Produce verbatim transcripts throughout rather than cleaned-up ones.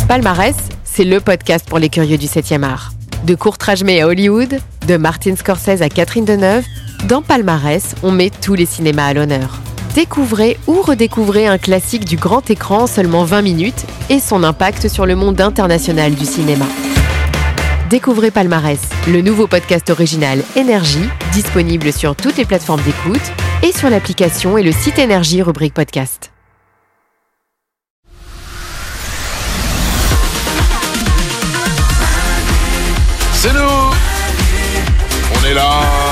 Palmarès, c'est le podcast pour les curieux du septième art. De Kurt Rajmé à Hollywood, de Martin Scorsese à Catherine Deneuve, dans Palmarès, on met tous les cinémas à l'honneur. Découvrez ou redécouvrez un classique du grand écran en seulement vingt minutes et son impact sur le monde international du cinéma. Découvrez Palmarès, le nouveau podcast original Énergie, disponible sur toutes les plateformes d'écoute et sur l'application et le site Énergie rubrique podcast. C'est nous. On est là.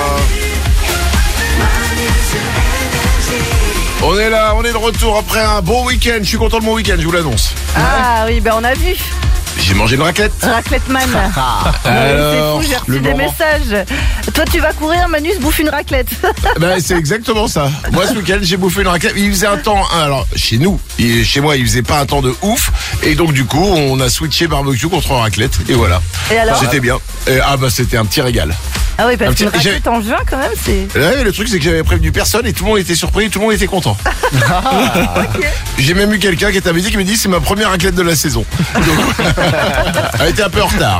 On est là, on est de retour après un bon week-end. Je suis content de mon week-end, je vous l'annonce. Ah oui, ben on a vu. J'ai mangé une raclette. Raclette man. Alors, c'est fou, j'ai reçu le des moment. messages. Toi tu vas courir, Manu se bouffe une raclette. Ben, c'est exactement ça. Moi ce week-end j'ai bouffé une raclette. Il faisait un temps, alors chez nous, il- chez moi il faisait pas un temps de ouf. Et donc du coup on a switché barbecue contre raclette. Et voilà. Et alors? C'était bien. Et, ah bah c'était un petit régal. Ah oui, parce Un petit- qu'une raclette en juin quand même, c'est... Ouais, le truc c'est que j'avais prévenu personne et tout le monde était surpris, tout le monde était content. Ok. J'ai même eu quelqu'un qui est invité qui me dit c'est ma première raclette de la saison. Donc, elle était un peu en retard.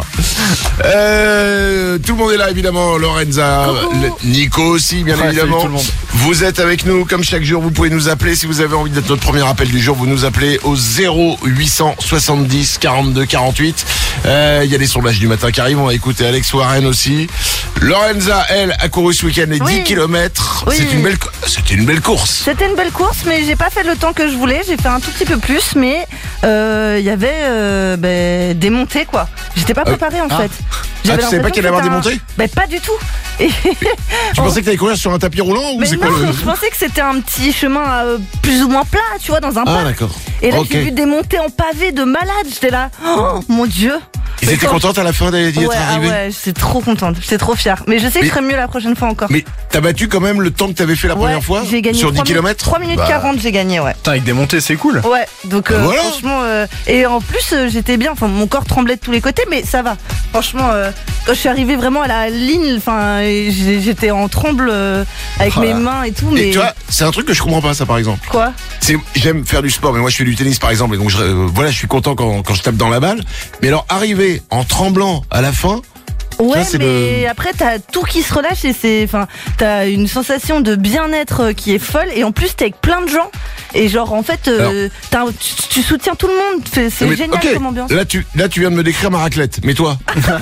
Euh, tout le monde est là évidemment, Lorenza, le- Nico aussi bien Ouais, évidemment. salut tout le monde. Vous êtes avec nous comme chaque jour, vous pouvez nous appeler si vous avez envie d'être notre premier appel du jour, vous nous appelez au zéro huit cent soixante-dix quarante-deux quarante-huit. Euh, Il y a les sondages du matin qui arrivent, on va écouter Alex Warren aussi. Lorenza, elle, a couru ce week-end les Oui. dix kilomètres. Oui. C'est une belle, c'était une belle course. C'était une belle course, mais j'ai pas fait le temps que je voulais. J'ai fait un tout petit peu plus, mais euh, il y avait euh, ben, des montées quoi. J'étais pas préparée en ah. fait. Ah, tu savais pas qu'il allait y avoir des l'impression que montées? c'était un- Ben pas du tout. Et... Tu pensais que t'allais courir sur un tapis roulant ou Mais c'est non, quoi le... je pensais que c'était un petit chemin euh, plus ou moins plat, tu vois, dans un Ah parc. d'accord. Et là, Ok. j'ai vu des montées en pavé de malades. J'étais là, oh mon Dieu. Ils étaient contents à la fin d'y être Ouais, ah arrivés. ouais, j'étais trop contente. J'étais trop fière. Mais je sais que Mais- je serai mieux la prochaine fois encore. Mais t'as battu quand même le temps que t'avais fait la Ouais, première fois j'ai gagné sur dix trois minutes- kilomètres. trois minutes Bah, quarante, j'ai gagné, ouais. Putain, avec des montées, c'est cool. Ouais, donc euh, Voilà. franchement, euh, et en plus euh, j'étais bien, enfin mon corps tremblait de tous les côtés, mais ça va. Franchement, euh, quand je suis arrivée vraiment à la ligne, enfin j'ai- j'étais en tremble euh, avec Oh mes là. mains et tout, mais Et tu vois, c'est un truc que je comprends pas ça par exemple. quoi? C'est, j'aime faire du sport, mais moi je fais du tennis par exemple, et donc je, euh, voilà, je suis content quand, quand je tape dans la balle. Mais alors arriver en tremblant à la fin, Ouais, c'est mais après t'as tout qui se relâche et c'est, enfin, t'as une sensation de bien-être euh, qui est folle et en plus t'es avec plein de gens et genre en fait, euh, t'as un- tu, tu soutiens tout le monde, c'est c'est mais, génial ok, comme ambiance. Là tu, là tu viens de me décrire ma raclette, mais toi,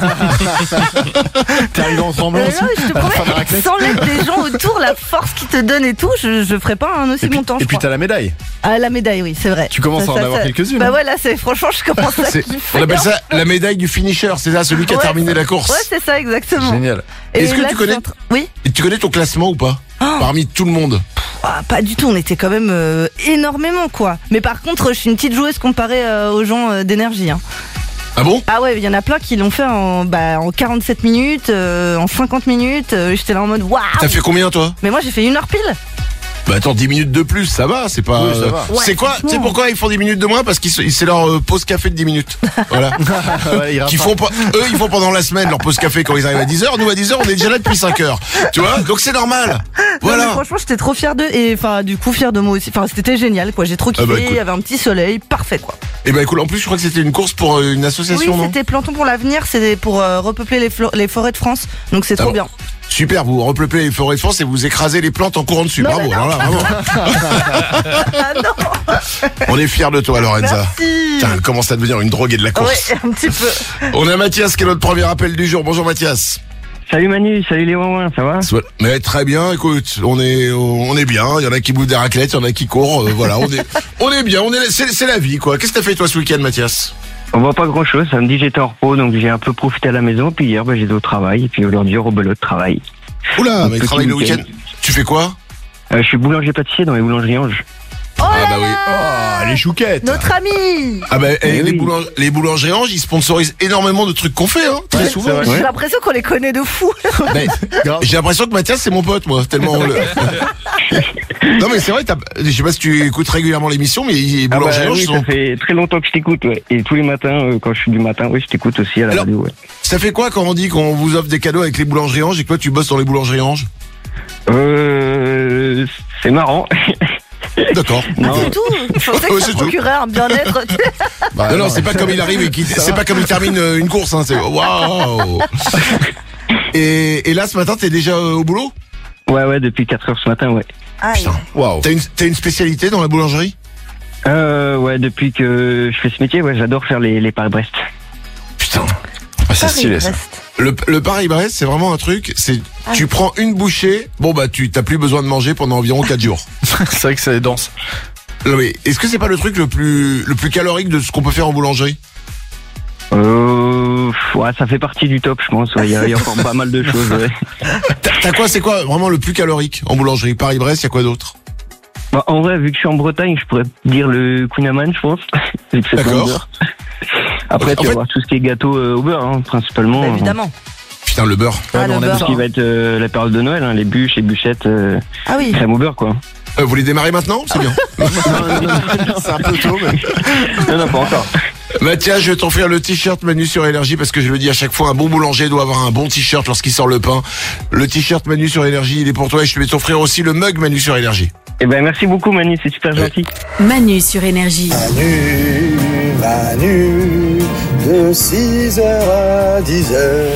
T'es arrivé en tremblant Euh, aussi. non, je te à la fin de la promets, raclette. sans l'aide des gens autour, la force qu'ils te donnent et tout, je, je ferais pas un aussi Et puis, bon temps. et je puis crois. t'as la médaille. Ah, la médaille, oui, c'est vrai. Tu commences à en avoir quelques-unes, Bah hein. ouais, là, c'est, franchement, je commence à c'est, kiffer. on appelle ça la médaille du finisher, c'est ça, celui qui a Ouais, terminé la course. Ouais, c'est ça, exactement. Génial. Et Est-ce que là, tu je connais- suis en train- Oui. Et tu connais ton classement ou pas Oh. parmi tout le monde? Ah, pas du tout, on était quand même euh, énormément, quoi. Mais par contre, je suis une petite joueuse comparée euh, aux gens euh, d'énergie. Hein. Ah bon? Ah ouais, il y en a plein qui l'ont fait en, bah, en quarante-sept minutes, euh, en cinquante minutes. euh, J'étais là en mode waouh. T'as fait combien toi? Mais moi, j'ai fait une heure pile. Bah attends, dix minutes de plus, ça va, c'est pas... Oui, ça va. c'est Ouais, quoi? franchement. Tu sais pourquoi ils font dix minutes de moins? Parce que c'est leur euh, pause café de dix minutes. Voilà. Ouais, il Qu'ils rattrape. font pas, eux ils font pendant la semaine leur pause café quand ils arrivent à dix heures, nous à dix heures on est déjà là depuis cinq heures. Tu vois? Donc c'est normal. Non, mais Voilà. franchement, j'étais trop fière d'eux et enfin, du coup, fière de moi aussi. Enfin, c'était génial, quoi. J'ai trop kiffé. Ah bah, écoute. Il y avait un petit soleil, parfait, quoi. Et bah écoute, en plus je crois que c'était une course pour euh, une Oui, association, non? c'était Plantons pour l'avenir. C'est pour euh, repeupler les, flo- les forêts de France. Donc c'est Ah trop bon. bien. Super, vous repeuplez les forêts de France et vous écrasez les plantes en courant dessus. Non, Bravo, mais alors là, vraiment. Ah non. On est fiers de toi, Lorenza. Merci. Putain, elle commence à devenir une droguée de la course. Ouais, un petit peu. On a Mathias qui est notre premier appel du jour. Bonjour Mathias. Salut Manu, salut les ouin ça va? Soit- Mais très bien, écoute, on est, on est bien. Il y en a qui bouffent des raclettes, il y en a qui courent. euh, voilà, on est, on est bien. On est, c'est, c'est la vie, quoi. Qu'est-ce que t'as fait toi ce week-end, Mathias? On voit pas grand chose, samedi j'étais en repos donc j'ai un peu profité à la maison, puis hier bah, j'étais au travail, et puis aujourd'hui au rebelote de travail. Oula, Un mais il petit travaille le week-end. week-end. Tu fais quoi? Euh, je suis boulanger pâtissier dans les boulangeries Ange. Oh Ah là bah oui. Oh, les chouquettes. Notre ami. Ah bah eh, Eh les, oui. boulang- les boulangeries Ange, ils sponsorisent énormément de trucs qu'on fait, hein, très Ouais, souvent. c'est vrai. J'ai Ouais. l'impression qu'on les connaît de fou. Mais, Grave. j'ai l'impression que Mathias c'est mon pote, moi, tellement on le... Non mais c'est vrai, t'as- je sais pas si tu écoutes régulièrement l'émission, mais les Ah bah boulangeries Ange oui, sont... ça fait très longtemps que je t'écoute, ouais. Et tous les matins, euh, quand je suis du matin, oui, je t'écoute aussi à la Alors- radio, ouais. Ça fait quoi quand on dit qu'on vous offre des cadeaux avec les boulangeries Ange et que toi tu bosses dans les boulangeries Ange? Euh, c'est marrant. D'accord. Ah, c'est tout. Je pensais que Ouais, ça c'est tout. procurait un bien-être. Bah, Non, non, c'est pas comme il arrive et qu'il, c'est pas comme il termine euh, une course, hein, c'est waouh. Et, et là, ce matin, t'es déjà euh, au boulot? Ouais, ouais, depuis quatre heures ce matin, ouais. Ah, Putain. Waouh. T'as une, t'as une spécialité dans la boulangerie? Euh, ouais, depuis que je fais ce métier, ouais, j'adore faire les, les Paris-Brest. Putain. Ah, c'est stylé ça. Le, le Paris-Brest, c'est vraiment un truc, c'est, Ah. tu prends une bouchée, bon bah, tu t'as plus besoin de manger pendant environ quatre jours. C'est vrai que c'est dense. Non, mais est-ce que c'est pas le truc le plus, le plus calorique de ce qu'on peut faire en boulangerie? Euh, ouais, ça fait partie du top, je pense. Ouais, il y, a- il y a encore pas mal de choses. Ouais. T'as, t'as quoi, c'est quoi vraiment le plus calorique en boulangerie? Paris-Brest, y a quoi d'autre? Bah, en vrai, vu que je suis en Bretagne, je pourrais dire le Kunaman, je pense. Vu que c'est plein de D'accord. beurre. Après, En tu vas fait- voir tout ce qui est gâteau euh, au beurre, hein, principalement. Bah, évidemment. Putain, le beurre. Ah, Ouais, le on aime beurre. Tout ce qui va être euh, la période de Noël, hein, les bûches, les bûchettes, euh, Ah oui. crème au beurre, quoi. Euh, vous les démarrez maintenant? C'est bien. C'est un peu tôt, mais. Non, non, pas encore. Mathias, je vais t'offrir le t-shirt Manu sur Énergie parce que je le dis à chaque fois, un bon boulanger doit avoir un bon t-shirt lorsqu'il sort le pain. Le t-shirt Manu sur Énergie, il est pour toi et je vais t'offrir aussi le mug Manu sur Énergie. Eh ben, merci beaucoup, Manu, c'est super gentil. Manu sur Énergie. Manu, Manu, de six heures à dix heures.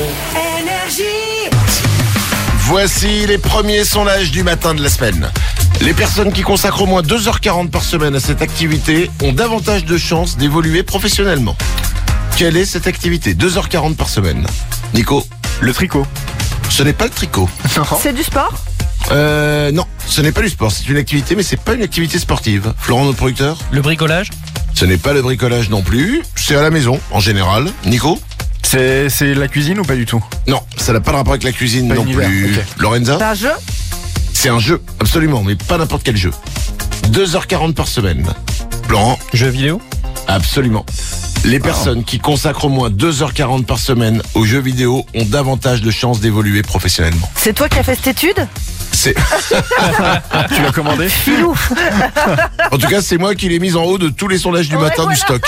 Voici les premiers sondages du matin de la semaine. Les personnes qui consacrent au moins deux heures quarante par semaine à cette activité ont davantage de chances d'évoluer professionnellement. Quelle est cette activité? deux heures quarante par semaine. Nico, Le tricot. ce n'est pas le tricot. C'est du sport? Euh, non, ce n'est pas du sport. C'est une activité, mais c'est pas une activité sportive. Florent, notre producteur? Le bricolage? Ce n'est pas le bricolage non plus. C'est à la maison, en général. Nico? C'est, c'est la cuisine ou pas du tout? Non, ça n'a pas de rapport avec la cuisine Pas non univers, plus. ok. Lorenza? C'est un jeu? C'est un jeu, absolument, mais pas n'importe quel jeu. deux heures quarante par semaine. Florent? Jeux vidéo? Absolument. Les personnes qui consacrent au moins deux heures quarante par semaine aux jeux vidéo ont davantage de chances d'évoluer professionnellement. C'est toi qui as fait cette étude? C'est, Tu l'as commandé? Filou. en tout cas, c'est moi qui l'ai mise en haut de tous les sondages du Ouais, matin du stock.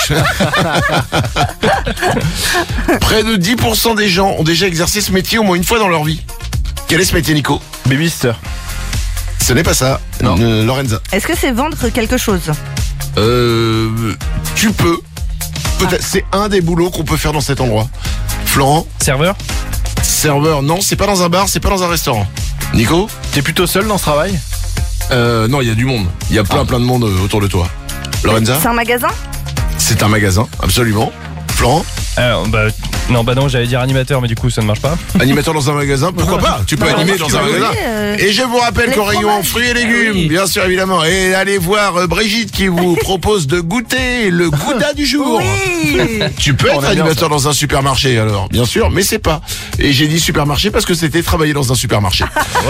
Près de dix pour cent des gens ont déjà exercé ce métier au moins une fois dans leur vie. Quel est ce métier, Nico? Babysitter. Ce n'est pas ça. Non. Euh, Lorenza. Est-ce que c'est vendre quelque chose? Euh, tu peux. Peut-être, c'est un des boulots qu'on peut faire dans cet endroit. Florent? Serveur? Serveur, non, c'est pas dans un bar, c'est pas dans un restaurant. Nico? T'es plutôt seul dans ce travail? Euh, non, il y a du monde. Il y a plein, plein de monde euh, autour de toi. Lorenza? C'est un magasin? C'est un magasin, absolument. Florent? Alors, bah, non, bah non, j'allais dire animateur, mais du coup, ça ne marche pas. Animateur dans un magasin, pourquoi pas? Tu peux Bah, animer oui, dans un oui, magasin. euh, Et je vous rappelle les qu'au rayon fromages. fruits et légumes, Oui. bien sûr, évidemment. Et allez voir euh, Brigitte qui vous propose de goûter le gouda du jour. Oui. Tu peux On être aime bien animateur dans un supermarché alors, bien sûr, mais c'est pas. Et j'ai dit supermarché parce que c'était travailler dans un supermarché.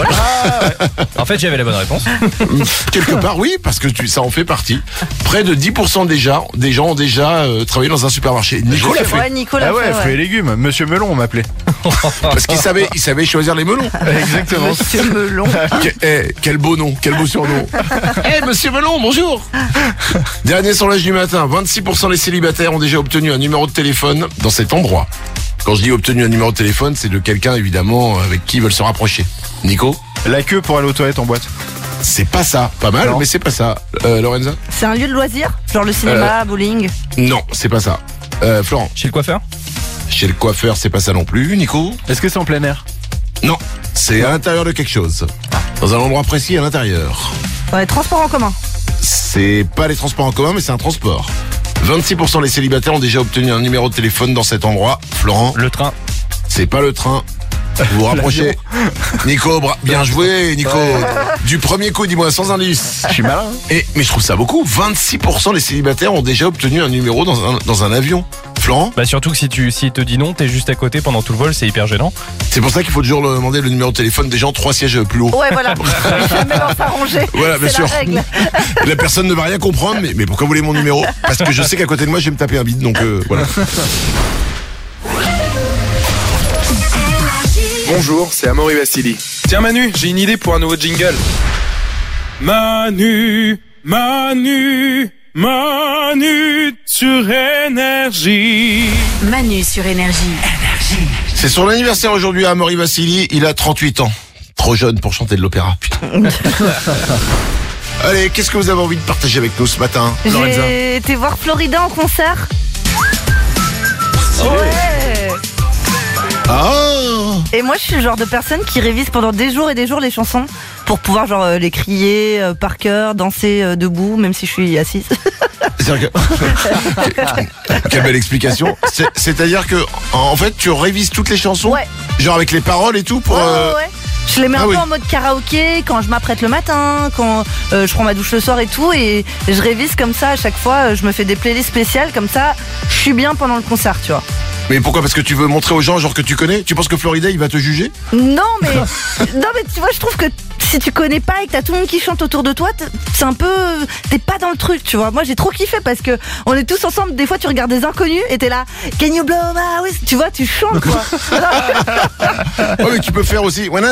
En fait, j'avais la bonne réponse. Quelque part, oui, parce que tu, ça en fait partie. Près de dix pour cent déjà, des gens ont déjà euh, travaillé dans un supermarché. Nico l'a fait. Ouais, Nicolas. Ah ouais, fait, fruits et légumes. Monsieur Melon, on m'appelait. Parce qu'il savait, il savait choisir les melons. Exactement. Monsieur Melon. Que- eh, quel beau nom, quel beau surnom. Eh, monsieur Melon, bonjour. Dernier sondage du matin, vingt-six pour cent des célibataires ont déjà obtenu un numéro de téléphone dans cet endroit. Quand je dis obtenu un numéro de téléphone, c'est de quelqu'un évidemment avec qui ils veulent se rapprocher. Nico? La queue pour aller aux toilettes en boîte. C'est pas ça, pas mal, Non. mais c'est pas ça. Euh, Lorenza? C'est un lieu de loisirs? Genre le cinéma, bowling? Non, c'est pas ça. Euh, Florent? Chez le coiffeur? Chez le coiffeur, c'est pas ça non plus. Nico? Est-ce que c'est en plein air? Non, c'est à l'intérieur de quelque chose. Dans un endroit précis à l'intérieur. Dans les transports en commun? C'est pas les transports en commun, mais c'est un transport. vingt-six pour cent des célibataires ont déjà obtenu un numéro de téléphone dans cet endroit. Florent? Le train? C'est pas le train. Vous vous rapprochez. Nico, bra- bien joué, Nico. Du premier coup, dis-moi sans indice. Je suis malin. hein. Et, mais je trouve ça beaucoup. vingt-six pour cent des célibataires ont déjà obtenu un numéro dans un, dans un avion. Florent? Bah, surtout que si tu s'il te dit non, t'es juste à côté pendant tout le vol, c'est hyper gênant. C'est pour ça qu'il faut toujours leur demander le numéro de téléphone des gens trois sièges plus haut. Ouais, voilà. Jamais dans sa rangée. Voilà, bien C'est sûr. la règle. La personne ne va rien comprendre, mais, mais pourquoi vous voulez mon numéro? Parce que je sais qu'à côté de moi, je vais me taper un bide, donc euh, voilà. Bonjour, c'est Amaury Vassili. Tiens Manu, j'ai une idée pour un nouveau jingle. Manu, Manu, Manu sur Énergie. Manu sur Énergie. C'est son anniversaire aujourd'hui à Amaury Vassili, il a trente-huit ans. Trop jeune pour chanter de l'opéra, putain. Allez, qu'est-ce que vous avez envie de partager avec nous ce matin, Lorenza? J'ai été voir Florida en concert. Ouais. Ah. Et moi, je suis le genre de personne qui révise pendant des jours et des jours les chansons pour pouvoir genre euh, les crier euh, par cœur, danser euh, debout, même si je suis assise. C'est-à-dire que... Quelle belle explication. C'est- C'est-à-dire que, en fait, tu révises toutes les chansons, Ouais. genre avec les paroles et tout pour. Ouais, euh, ouais, ouais. Je les mets un Ah peu oui. en mode karaoké quand je m'apprête le matin, quand euh, je prends ma douche le soir et tout, et je révise comme ça à chaque fois. euh, Je me fais des playlists spéciales comme ça. Je suis bien pendant le concert, tu vois. Mais pourquoi? Parce que tu veux montrer aux gens, genre que tu connais? Tu penses que Florida, il va te juger? Non mais non mais tu vois, je trouve que si tu connais pas et que t'as tout le monde qui chante autour de toi, t- c'est un peu, t'es pas dans le truc, tu vois. Moi j'ai trop kiffé parce que on est tous ensemble. Des fois tu regardes des inconnus et t'es là, Can you blow my whistle? Tu vois, tu chantes quoi. Ouais, mais tu peux faire aussi. Ouais,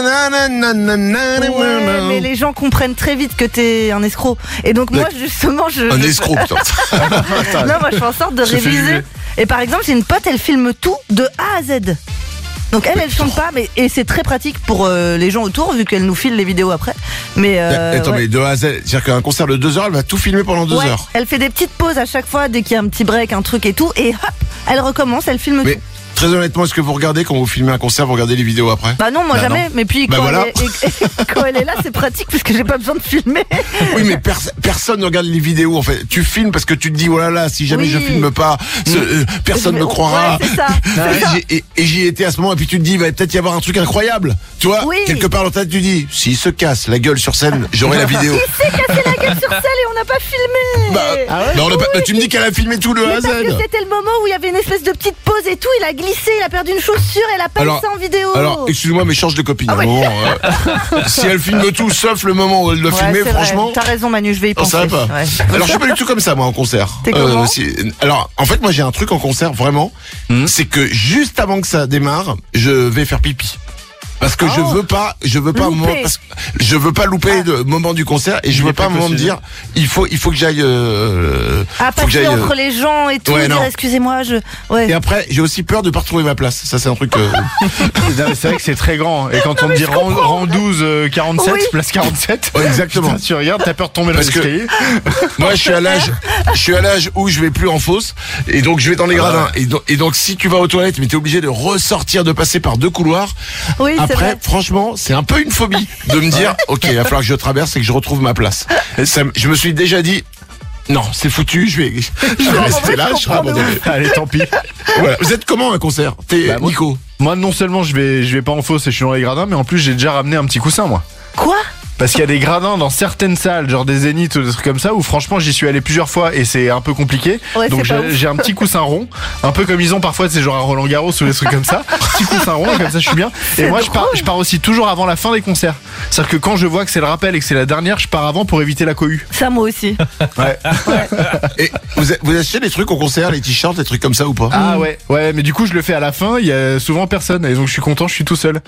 Ouais, mais les gens comprennent très vite que t'es un escroc. Et donc moi justement je. Un je- escroc, putain. Non, moi je fais en sorte de Se fait réviser. juger. Et par exemple, j'ai une pote, elle filme tout de A à Z. Donc elle, elle chante pas, mais et c'est très pratique pour euh, les gens autour vu qu'elle nous file les vidéos après. Mais euh, Attends, ouais. mais de A à Z, c'est-à-dire qu'un concert de deux heures, elle va tout filmer pendant deux Ouais, heures. elle fait des petites pauses à chaque fois dès qu'il y a un petit break, un truc et tout, et hop, elle recommence, elle filme Mais tout. très honnêtement, est-ce que vous regardez quand vous filmez un concert, vous regardez les vidéos après? Bah non, moi Bah jamais. non. Mais puis Bah quand, voilà. elle est, et- et quand elle est là, c'est pratique parce que j'ai pas besoin de filmer. Oui, mais pers- personne ne regarde les vidéos en fait. Tu filmes parce que tu te dis, oh là là, si jamais Oui. je filme pas, ce- euh, personne ne Mais- croira. Ouais, c'est ça. Et c'est ça. j'ai- Et, et j'y étais à ce moment, et puis tu te dis, il va peut-être y avoir un truc incroyable. Tu vois, Oui. quelque part dans ta tête, tu dis, s'il se casse la gueule sur scène, j'aurai la vidéo. Il s'est cassé la gueule sur scène et on n'a pas filmé. Bah, bah, on a pas- bah, tu me dis qu'elle a filmé tout le A Mais à Z. parce que c'était le moment où il y avait une espèce de petite pause et tout, il a glissé, il a perdu une chaussure, elle a pas Alors- eu ça en vidéo. Alors, excuse-moi, mais change de copine. Ah à un ouais. moment, euh, si elle filme tout, sauf le moment où elle doit Ouais, filmer, c'est vrai. franchement. T'as raison Manu, je vais y Oh, penser. ça va pas. Ouais. Alors je suis pas du tout comme ça moi en concert. T'es comment si- alors en fait moi j'ai un truc en concert vraiment, c'est que juste avant que ça démarre, je vais faire pipi. Parce que je Oh. veux pas, je veux pas un Louper. moment, parce que je veux pas louper le moment du concert et je veux pas un moment me dire il faut il faut que j'aille euh, Ah, faut que passer j'aille, entre euh, les gens et tout, ouais, dire non. excusez-moi, je. Ouais. et après j'ai aussi peur de pas retrouver ma place. Ça c'est un truc euh, Non, mais c'est vrai que c'est très grand. Et quand on me dit rang, rang douze, euh, quarante-sept, Oui. place quarante-sept, ouais, exactement. putain, tu regardes, t'as peur de tomber dans Parce que- l'escalier. Moi, je suis à l'âge, je suis à l'âge où je vais plus en fosse, et donc je vais dans les gradins. Et donc, et donc, si tu vas aux toilettes, mais t'es obligé de ressortir, de passer par deux couloirs. Oui, c'est Après, vrai. franchement, c'est un peu une phobie de me dire, ok, il va falloir que je traverse et que je retrouve ma place. Ça me- je me suis déjà dit, non, c'est foutu, je vais, je vais rester là, je serai abandonné. Allez, tant pis. Voilà. Vous êtes comment un concert? T'es Bah, moi- Nico? Moi, non seulement je vais, je vais pas en fosse et je suis dans les gradins, mais en plus j'ai déjà ramené un petit coussin, moi. Quoi? Parce qu'il y a des gradins dans certaines salles, genre des zéniths ou des trucs comme ça, où franchement j'y suis allé plusieurs fois et c'est un peu compliqué. Ouais, Donc c'est pas j'ai ouf. j'ai un petit coussin rond, un peu comme ils ont parfois, c'est genre à Roland Garros ou des trucs comme ça. Petit coussin rond, et comme ça je suis bien. Et C'est moi je pars, drôle. je pars aussi toujours avant la fin des concerts. C'est-à-dire que quand je vois que c'est le rappel et que c'est la dernière, je pars avant pour éviter la cohue. Ça, moi aussi. Ouais. Et vous, a- vous achetez des trucs au concert, les t-shirts, des trucs comme ça ou pas? Ah ouais, ouais, mais du coup je le fais à la fin, il y a souvent personne et donc je suis content, je suis tout seul.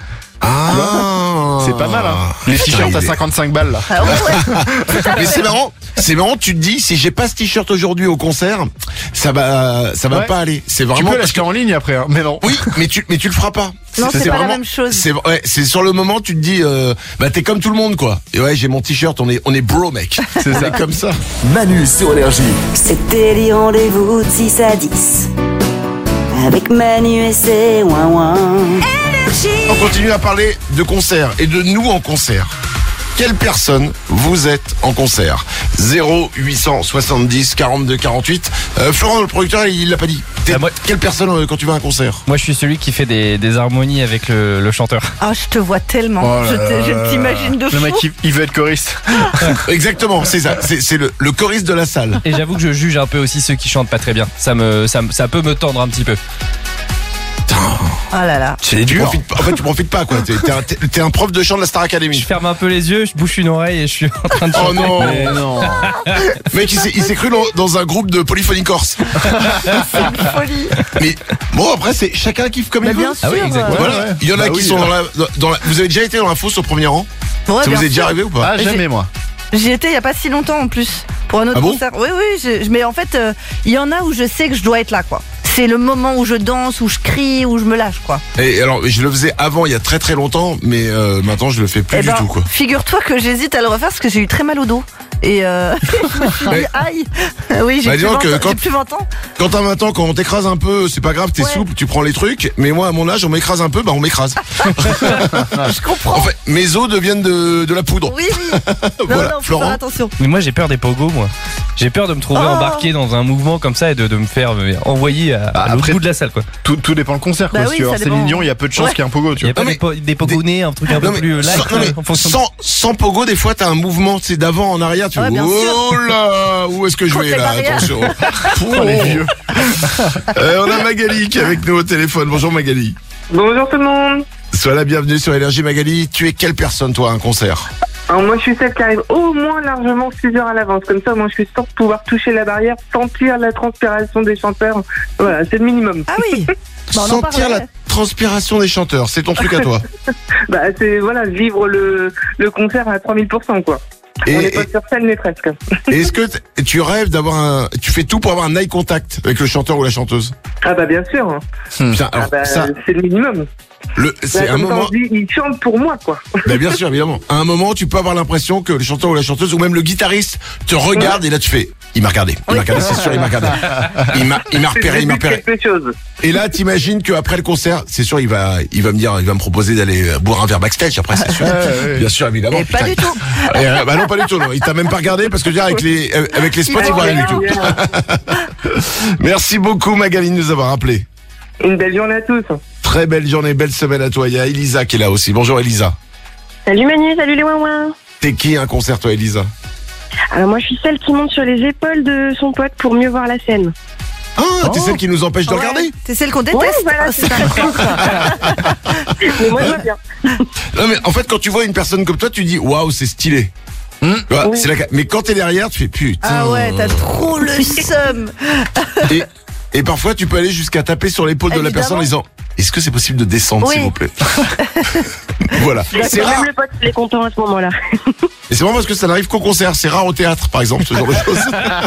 Ah. C'est pas mal, hein. Les t-shirts à cinquante-cinq balles là. Ah ouais, ouais. Mais c'est marrant, c'est marrant, tu te dis, si j'ai pas ce t-shirt aujourd'hui au concert, ça va, ça va Ouais. pas aller. C'est Tu vraiment peux parce l'acheter que, en ligne après, hein, mais non. oui, mais tu, mais tu le feras pas. Non, c'est pas la vraiment- même chose. C'est, ouais, c'est sur le moment, tu te dis, euh, bah, t'es comme tout le monde, quoi. Et ouais, j'ai mon t-shirt, on est, on est bro, mec. C'est ça. On est comme ça. Manu sur Énergie. C'était les rendez-vous de six à dix avec Manu et ses ouin-ouin. On continue à parler de concert et de nous en concert. Quelle personne vous êtes en concert? Zéro huit cent soixante-dix quarante-deux quarante-huit. Euh, Florent, le producteur, il l'a pas dit. T'es Ah, moi- quelle personne euh, quand tu vas à un concert? Moi, je suis celui qui fait des, des harmonies avec le, le chanteur. Ah, je te vois tellement. Oh là je te- je là. t'imagine de fou. Le mec il, il veut être choriste. Exactement, c'est ça. C'est, c'est le, le choriste de la salle. Et j'avoue que je juge un peu aussi ceux qui chantent pas très bien. Ça me, ça, me- ça peut me tendre un petit peu. Oh là là. C'est Tu dur. profites pas- en fait, tu profites pas, quoi. T'es, t'es un, t'es- t'es un prof de chant de la Star Je Academy. ferme un peu les yeux, je bouche une oreille et je suis en train de Oh chanter. non. Mais non. Mec, il s'est, il s'est cru dans, dans un groupe de polyphonie corse. Folie. Mais bon, après, c'est chacun kiffe comme Mais il veut. bien sûr. Ah oui, exactement. Voilà. Ouais, ouais. Il y en a Bah qui oui, sont là. dans la, dans- dans la. Vous avez déjà été dans la fosse au premier rang? Ouais, Ça bien vous est déjà sûr. arrivé ou pas? Ah, jamais moi. J'y étais il y a pas si longtemps en plus pour un autre Ah bon concert. Oui oui, je- mais en fait euh, il y en a où je sais que je dois être là quoi. C'est le moment où je danse, où je crie, où je me lâche quoi. Et alors, je le faisais avant, il y a très très longtemps, mais euh, maintenant je le fais plus Eh du ben, tout, quoi. figure-toi que j'hésite à le refaire parce que j'ai eu très mal au dos. Et euh, je me suis dit, aïe. Oui, j'ai Bah, plus disons vingt que ans, quand- j'ai plus vingt ans. Quand t'as vingt ans, quand on t'écrase un peu, c'est pas grave, t'es Ouais. souple, tu prends les trucs. Mais moi, à mon âge, on m'écrase un peu, bah on m'écrase. Je comprends. En fait, mes os deviennent de, de la poudre. Oui, oui. Non, Voilà, non, faut Florent. faire attention. Mais moi j'ai peur des pogos, moi. J'ai peur de me trouver Oh. embarqué dans un mouvement comme ça et de, de me faire euh, envoyer à, Bah, à l'autre après- bout de la salle, quoi. Tout, tout dépend le concert, quoi. Bah Si oui, tu vas ça voir Céline dépend. Dion, il y a peu de chances Ouais. qu'il y ait un pogo, tu Il y a vois. pas Non, des, po- des pogonés, un truc un Non, peu mais plus light sans, non, mais en fonction de- sans, sans pogo, des fois, t'as un mouvement, c'est d'avant en arrière, tu Ouais, vois. bien Oh là, où est-ce que je Contre vais les là? barrières. Attention. Oh, les vieux. Euh, on a Magali qui est avec nous au téléphone. Bonjour Magali. Bonjour tout le monde. Sois la bienvenue sur Énergie Magali. Tu es quelle personne toi à un concert? Alors moi je suis celle qui arrive au moins largement six heures à l'avance. Comme ça moi je suis sûre de pouvoir toucher la barrière, sentir la transpiration des chanteurs. Voilà, c'est le minimum. Ah oui. Bah, on en Sentir parlait. la transpiration des chanteurs, c'est ton truc à toi. Bah c'est voilà, vivre le, le concert à trois mille pour cent quoi. Et, On n'est et- pas sur scène mais presque. et est-ce que t- tu rêves d'avoir un, tu fais tout pour avoir un eye contact avec le chanteur ou la chanteuse? Ah bah bien sûr. Putain, Ah alors bah, ça, c'est le minimum. le, c'est Là, un comme ça, moment. on dit, ils chantent pour moi quoi. Bah bien sûr, évidemment. À un moment, tu peux avoir l'impression que le chanteur ou la chanteuse ou même le guitariste te regarde et là tu fais, il m'a regardé, il m'a regardé, c'est sûr, il m'a regardé. Il m'a, il m'a repéré, il m'a repéré. quelque chose. Et là, t'imagines qu'après le concert, c'est sûr, il va, il va me dire, il va me proposer d'aller boire un verre backstage après, c'est sûr. Bien sûr, évidemment. Et pas Putain. du tout. Et, euh, bah non, pas du tout. Non. Il t'a même pas regardé parce que dire avec les, euh, avec les spots, il voit rien du tout. Merci beaucoup Magali de nous avoir appelé. Une belle journée à tous. Très belle journée, belle semaine à toi. Il y a Elisa qui est là aussi. Bonjour Elisa. Salut Manu, salut les ouin T'es qui un concert toi Elisa? Alors moi je suis celle qui monte sur les épaules de son pote pour mieux voir la scène. Ah, t'es celle qui nous empêche de Ouais. regarder? C'est celle qu'on déteste. Ouais, voilà, Oh, c'est c'est ça. Mais moi je vois bien. Non mais en fait quand tu vois une personne comme toi, tu dis waouh c'est stylé. Tu vois, Oui. c'est la... Mais quand t'es derrière, tu fais putain. Ah ouais, t'as trop le seum. Et, et parfois tu peux aller jusqu'à taper sur l'épaule de la Évidemment. personne en disant est-ce que c'est possible de descendre Oui. s'il vous plaît? Voilà. C'est rare. Même le pote il est content à ce moment-là. Et c'est vraiment parce que ça n'arrive qu'au concert. C'est rare au théâtre par exemple ce genre de choses.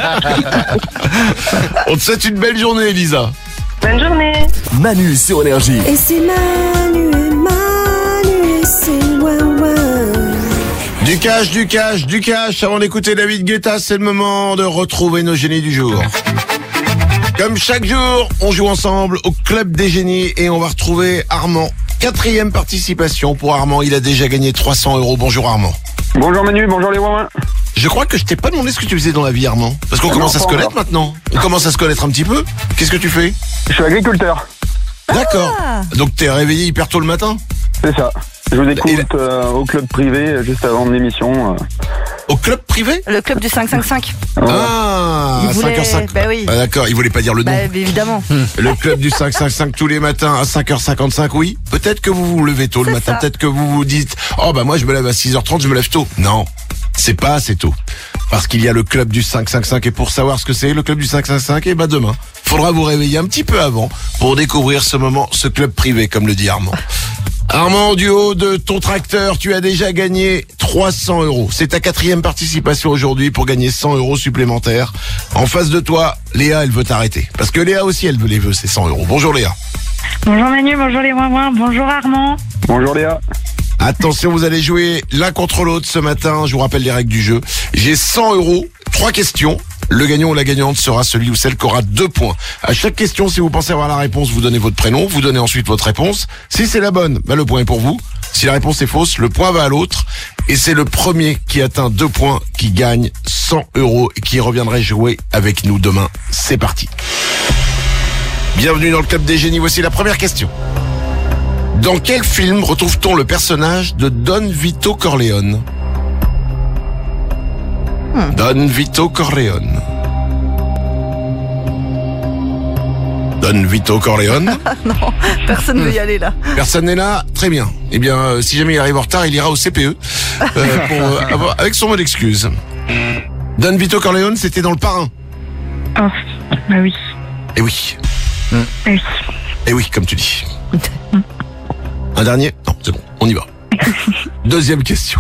On te souhaite une belle journée Elisa. Bonne journée. Manu sur Énergie. Et c'est Manu et Manu et c'est ouin Du cash, du cash, du cash. Avant d'écouter David Guetta, c'est le moment de retrouver nos génies du jour. Comme chaque jour, on joue ensemble au Club des Génies et on va retrouver Armand. Quatrième participation pour Armand. Il a déjà gagné trois cents euros. Bonjour Armand. Bonjour Manu, bonjour les ouin. Je crois que je t'ai pas demandé ce que tu faisais dans la vie Armand. Parce qu'on Ah commence non, à se pas connaître encore. maintenant. On commence à se connaître un petit peu. Qu'est-ce que tu fais? Je suis agriculteur. D'accord. Donc t'es réveillé hyper tôt le matin? C'est ça. Je vous Et écoute euh, au club privé euh, juste avant l'émission. euh. Au club privé? Le club du cinq cinq cinq. Ah, Il à voulait- cinq heures cinq. bah oui. Ah, d'accord, il voulait pas dire le nom. Bah évidemment. Le club du cinq cinq cinq tous les matins à cinq heures cinquante-cinq, oui. Peut-être que vous vous levez tôt le C'est matin, ça. peut-être que vous vous dites « Oh bah moi je me lève à six heures trente, je me lève tôt ». Non, c'est pas assez tôt. Parce qu'il y a le club du cinq cinq cinq et pour savoir ce que c'est, le club du cinq cinq cinq, et bah demain, faudra vous réveiller un petit peu avant pour découvrir ce moment, ce club privé, comme le dit Armand. Armand, du haut de ton tracteur, tu as déjà gagné trois cents euros. C'est ta quatrième participation aujourd'hui pour gagner cent euros supplémentaires. En face de toi, Léa, elle veut t'arrêter. Parce que Léa aussi, elle veut les veut, ces cent euros. Bonjour Léa. Bonjour Manu, bonjour les ouin bonjour Armand. Bonjour Léa. Attention, vous allez jouer l'un contre l'autre ce matin. Je vous rappelle les règles du jeu. J'ai cent euros, trois questions. Le gagnant ou la gagnante sera celui ou celle qui aura deux points. À chaque question, si vous pensez avoir la réponse, vous donnez votre prénom, vous donnez ensuite votre réponse. Si c'est la bonne, bah le point est pour vous. Si la réponse est fausse, le point va à l'autre. Et c'est le premier qui atteint deux points qui gagne cent euros et qui reviendrait jouer avec nous demain. C'est parti. Bienvenue dans le Club des Génies. Voici la première question. Dans quel film retrouve-t-on le personnage de Don Vito Corleone? Hmm. Don Vito Corleone. Don Vito Corleone. Non, personne ne veut y aller là. Personne n'est là? Très bien. Eh bien, euh, si jamais il arrive en retard, il ira au C P E euh, pour, euh, avoir, avec son mot d'excuse. Don Vito Corleone, c'était dans Le Parrain. Oh, bah oui. Eh oui. Bah oui. Eh oui, comme tu dis. Un dernier? Non, c'est bon, on y va. Deuxième question.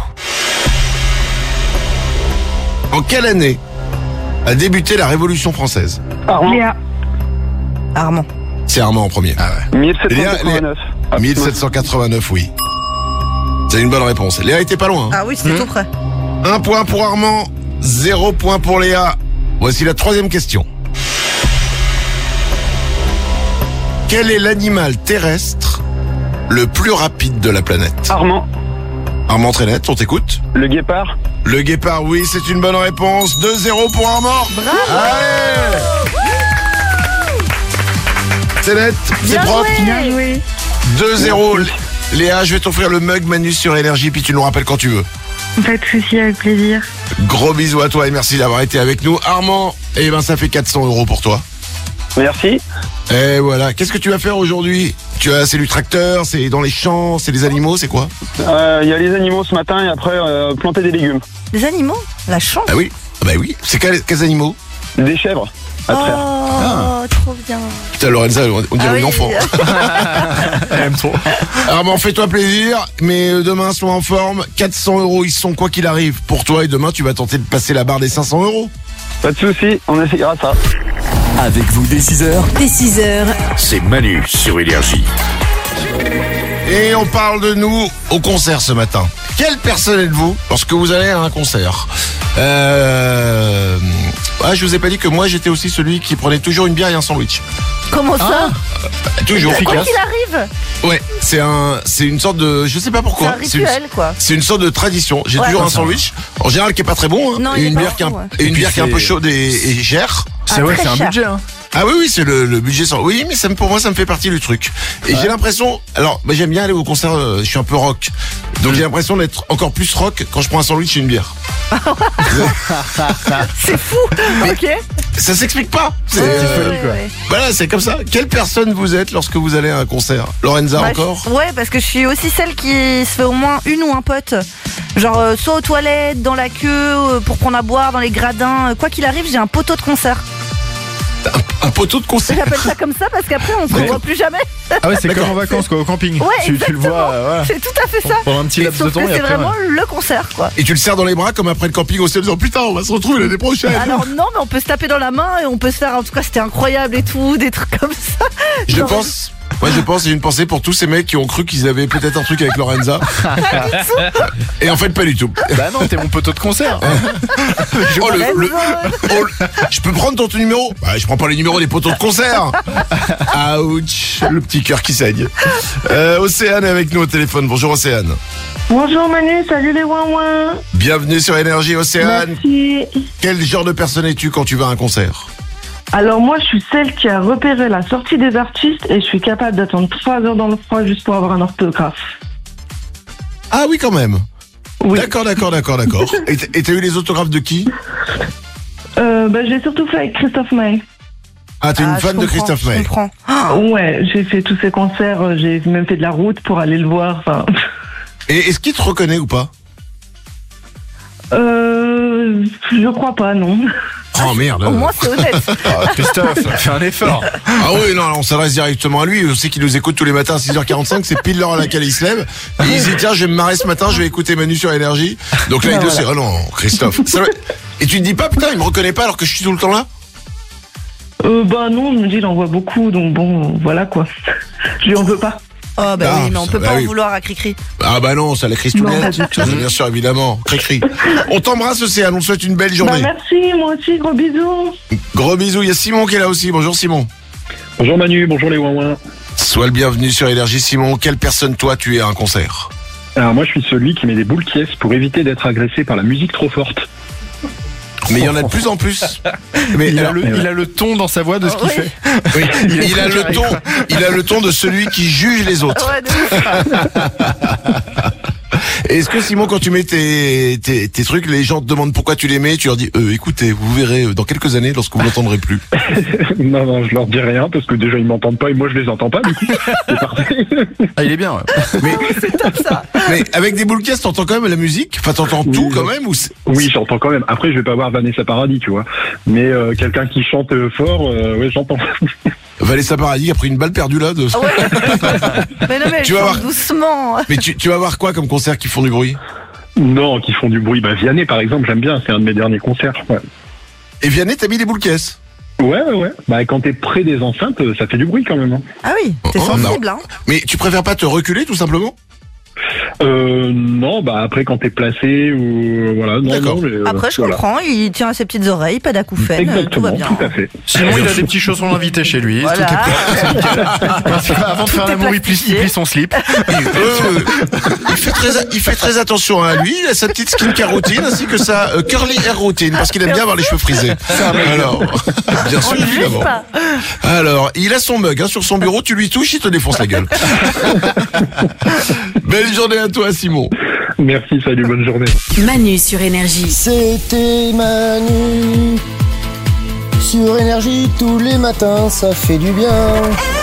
En quelle année a débuté la Révolution française? Armand. Léa. Armand. C'est Armand en premier. Ah ouais. mille sept cent quatre-vingt-neuf. Léa, mille sept cent quatre-vingt-neuf, oui. C'est une bonne réponse. Léa était pas loin. Hein. Ah oui, c'était tout près. Un point pour Armand, zéro point pour Léa. Voici la troisième question. Quel est l'animal terrestre le plus rapide de la planète? Armand. Armand Trenette, on t'écoute. Le guépard. Le guépard, oui, c'est une bonne réponse. deux zéro pour Armand. Bravo. Allez. C'est net, c'est Bien propre. joué. Bien joué. deux zéro. Léa, je vais t'offrir le mug Manu sur Énergie, puis tu nous rappelles quand tu veux. Pas de soucis, avec plaisir. Gros bisous à toi et merci d'avoir été avec nous. Armand, eh ben ça fait quatre cents euros pour toi. Merci. Et voilà, qu'est-ce que tu vas faire aujourd'hui? Tu as, c'est du tracteur, c'est dans les champs, c'est des animaux, c'est quoi? Il euh, y a les animaux ce matin et après euh, planter des légumes. Des animaux? La chance. Ah oui, ah bah oui. C'est quels, quels animaux? Des chèvres. À traire. Oh, Ah. trop bien. Putain, Lorenza, on dirait Ah une oui. enfant. Elle aime trop. Armand, fais-toi plaisir, mais demain, sois en forme. quatre cents euros, ils sont quoi qu'il arrive pour toi et demain, tu vas tenter de passer la barre des cinq cents euros. Pas de soucis, on essayera ça. Avec vous dès six heures, Dès six heures, c'est Manu sur Énergie. Et on parle de nous au concert ce matin. Quelle personne êtes-vous lorsque vous allez à un concert? Euh... Ah, je vous ai pas dit que moi j'étais aussi celui qui prenait toujours une bière et un sandwich. Comment ça? Euh, toujours. Quoi qu'il arrive. Ouais, c'est un, c'est une sorte de, je sais pas pourquoi. C'est un rituel, une, quoi. C'est une sorte de tradition. J'ai Ouais. toujours un Ça. sandwich, en général qui est pas très bon, hein, Non, et il est une pas bière qui est un, bon, ouais. et une Et puis bière qui est un peu c'est- chaude et, et chère. C'est Ah, ouais, très c'est un cher. budget. Hein. Ah oui, oui, c'est le, le budget sans. Oui, mais ça me, pour moi, ça me fait partie du truc. Et j'ai l'impression, alors, bah, j'aime bien aller au concert. euh, je suis un peu rock, donc j'ai l'impression d'être encore plus rock quand je prends un sandwich et une bière. C'est fou. Ok. Ça s'explique pas. C'est, Ouais, euh, ouais, ouais. Voilà, c'est comme ça. Quelle personne vous êtes lorsque vous allez à un concert? Lorenza Bah, encore? je- Ouais, parce que je suis aussi celle qui se fait au moins une ou un pote. Genre, euh, soit aux toilettes, dans la queue, euh, pour prendre à boire, dans les gradins. Euh, Quoi qu'il arrive, j'ai un poteau de concert. Un poteau de concert. J'appelle ça comme ça parce qu'après, on se Ouais. revoit plus jamais. Ah ouais, c'est D'accord. comme en vacances, quoi, au camping. Ouais, tu, tu le exactement. vois, euh, voilà. C'est tout à fait ça. Pendant un petit Et laps de sauf temps que et c'est après, vraiment ouais. le concert, quoi. Et tu le serres dans les bras comme après le camping au ciel en disant putain, on va se retrouver l'année prochaine. Alors non, mais on peut se taper dans la main et on peut se faire, en tout cas c'était incroyable et tout, des trucs comme ça. Je Genre, pense. Moi, je pense, j'ai une pensée pour tous ces mecs qui ont cru qu'ils avaient peut-être un truc avec Lorenza. Et en fait, pas du tout. Bah non, t'es mon poteau de concert. Oh, le, le- oh, le- je peux prendre ton numéro? Bah, je prends pas les numéros des poteaux de concert. Ouch, le petit cœur qui saigne. Euh, Océane est avec nous au téléphone. Bonjour Océane. Bonjour Manu, salut les ouin-ouin. Bienvenue sur Énergie Océane. Merci. Quel genre de personne es-tu quand tu vas à un concert? Alors moi, je suis celle qui a repéré la sortie des artistes et je suis capable d'attendre trois heures dans le froid juste pour avoir un orthographe. Ah oui, quand même. Oui. D'accord, d'accord, d'accord, d'accord. Et t- et t'as eu les autographes de qui? Euh, bah, j'ai surtout fait avec Christophe Maé. Ah, t'es Ah, une je fan de comprends, Christophe je Maé. comprends. Ouais, j'ai fait tous ses concerts, euh, j'ai même fait de la route pour aller le voir. Enfin, Et est-ce qu'il te reconnaît ou pas? euh, je crois pas, non. Oh merde. Au moins c'est honnête. Ah, Christophe, fais un effort. Ah oui, non, on s'adresse directement à lui. On sait qu'il nous écoute tous les matins à six heures quarante-cinq. C'est pile l'heure à laquelle il se lève. Et il se dit, tiens, je vais me marrer ce matin, je vais écouter Manu sur Énergie. Donc là, il Ah, le voilà. sait. Oh non, Christophe. Ça va- Et tu te dis pas, putain, il me reconnaît pas alors que je suis tout le temps là? Euh, bah non, je me dis, il en voit beaucoup, donc bon, voilà quoi. Je lui en veux pas. Oh bah Ah, oui, mais on ça- peut bah pas oui. en vouloir à Cricri. Ah bah non, ça la crise tout Non, pas net. du tout. Bien sûr, évidemment. Cri-cri. On t'embrasse, Océane. On te souhaite une belle Bah journée. merci, moi aussi, gros bisous. Gros bisous. Il y a Simon qui est là aussi. Bonjour Simon. Bonjour Manu, bonjour les ouin-ouin. Sois le bienvenu sur Énergie. Simon, quelle personne toi tu es à un concert? Alors moi, je suis celui qui met des boules caisses pour éviter d'être agressé par la musique trop forte. Mais il y en a de plus en plus. Mais Il a, alors- le, il a le ton dans sa voix de ce qu'il Oui. fait. oui, Il est il a très le carré. ton, il a le ton de celui qui juge les autres. Ouais, de ouf. Et est-ce que Simon, quand tu mets tes, tes, tes trucs, les gens te demandent pourquoi tu les mets, tu leur dis, euh, écoutez, vous verrez euh, dans quelques années lorsque vous l'entendrez plus. non, non, je leur dis rien parce que déjà ils m'entendent pas et moi je les entends pas du coup. C'est parfait. Ah, il est bien, ouais. Mais, C'est top ça. mais avec des boules caisses, t'entends quand même la musique? Enfin, t'entends tout Oui, quand oui. même ou c'est- Oui, j'entends quand même. Après, je vais pas voir Vanessa Paradis, tu vois. Mais euh, quelqu'un qui chante euh, fort, euh, ouais, j'entends. Vanessa Paradis a pris une balle perdue là. De... Ah ouais. Mais non mais Tu vas chante voir. doucement. Mais tu, tu vas voir quoi comme concert qui font du bruit? Non, qui font du bruit. Bah, Vianney, par exemple, j'aime bien. C'est un de mes derniers concerts. Ouais, Et Vianney, t'as mis des boules caisses? ouais, ouais. ouais. Bah, quand t'es près des enceintes, euh, ça fait du bruit quand même. Hein. Ah oui, t'es Oh, sensible non. hein. Mais tu préfères pas te reculer tout simplement? Euh, non, bah après quand t'es placé ou voilà, non, non mais, euh, Après, je voilà. comprends, il tient à ses petites oreilles, pas d'acouphènes, tout va Exactement, bien. tout à fait. Simon, il a des petits chaussons d'invité chez lui. Voilà. Tout est prêt. C'est nickel. Parce qu'avant de Tout faire est l'amour, il plie, il plie son slip. Euh, il, fait très, il fait très attention à lui, il a sa petite skincare routine ainsi que sa euh, curly hair routine parce qu'il aime bien avoir les cheveux frisés. Alors, bien sûr, On ne juge évidemment. pas. Alors, il a son mug hein, sur son bureau, tu lui touches, il te défonce la gueule. Belle journée à toi, Simon. Merci, salut, bonne journée. Manu sur Énergie. C'était Manu sur Énergie tous les matins, ça fait du bien.